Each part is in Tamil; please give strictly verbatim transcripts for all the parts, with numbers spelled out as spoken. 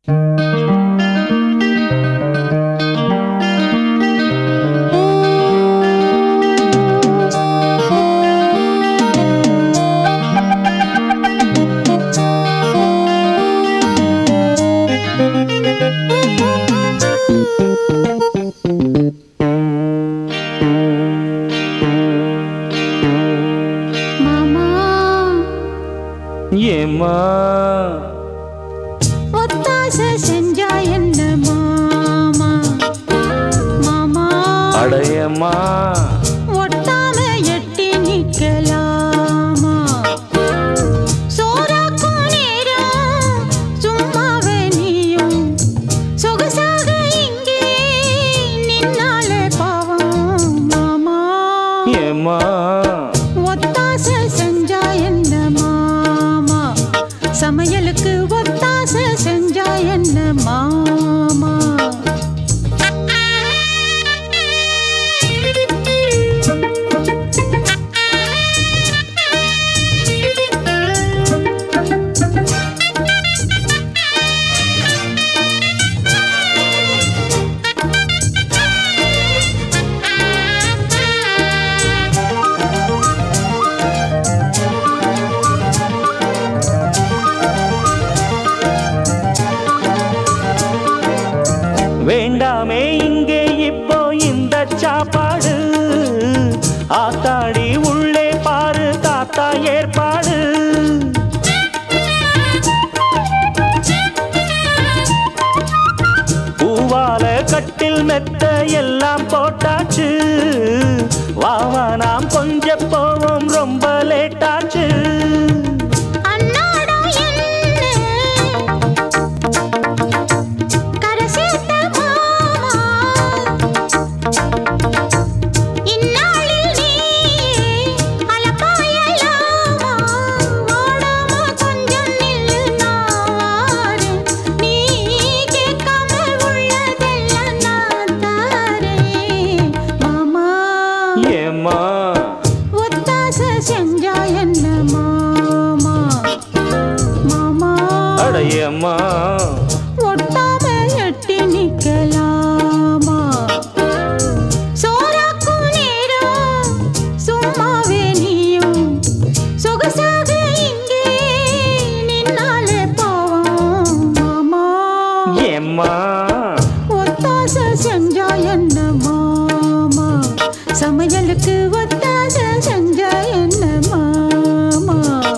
ஏம்மா ஒத்தாசை செஞ்சா என்ன மாமா மாமா அடையம்மா ஒட்டாம எட்டி நிக்கலாமா சோறாக்கும் நேரம் சும்மாவே நீயும் சொகசாக இங்கே நின்னாலே பாவம் மாமா ஏம்மா ஒத்தாசை செஞ்சா என்ன மாமா சமையலுக்கு ஒத்தாசை செஞ்சா என்ன மாமா வேண்டாமே இங்கே இப்போ இந்த சாப்பாடு ஆத்தாடி உள்ளே பாரு தாத்தா ஏற்பாடு பூவால கட்டில் மெத்த எல்லாம் போட்டாச்சு வாவா நாம் கொஞ்சம் போவோம் ரொம்ப லேட்டாச்சு ஏம்மா ஒத்தாசை செஞ்சா என்ன மாமா மாமா அடையம்மா ஒட்டாம எட்டி நிக்கலாமா சோறாக்கும் நேரம் சும்மாவே நீயும் சொகசாக இங்கே நின்னாலே பாவம் மாமா ஏம்மா ஒத்தாசை செஞ்சா என்ன மாமா சமையலுக்கு ஒத்தாசை செஞ்சா என்ன மாமா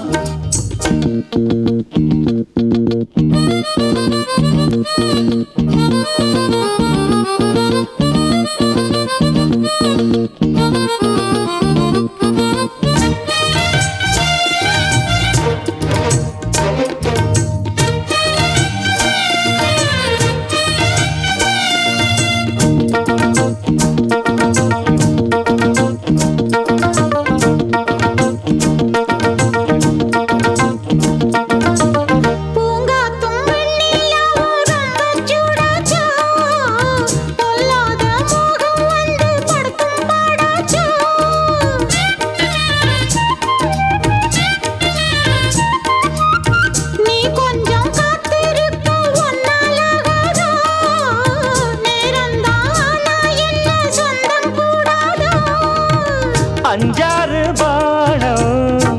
அஞ்சாறு பாடம்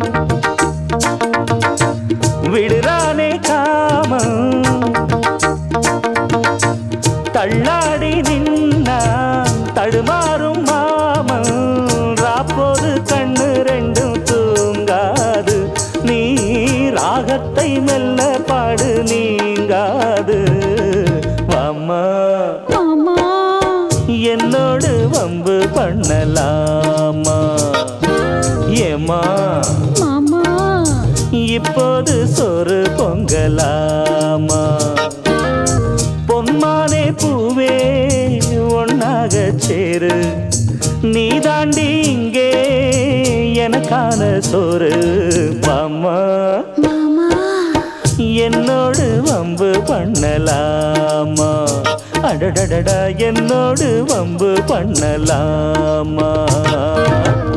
விடுறானே காமம் தள்ளாடி நின்னா தடுமாறும் மாமம் ராப்போது கண்ணு ரெண்டும் தூங்காது நீ ராகத்தை மெல்ல பாடு நீங்காது வாம்மா என்னோடு வம்பு பண்ணலாமா ஏம்மா மாமா இப்போது சோறு பொங்கலாமா பொன்மானே பூவே ஒன்னாக சேரு நீ தாண்டி இங்கே எனக்கான சோறு மாமா மாமா என்னோடு வம்பு பண்ணலாமா அடடடடா என்னோடு வம்பு பண்ணலாமா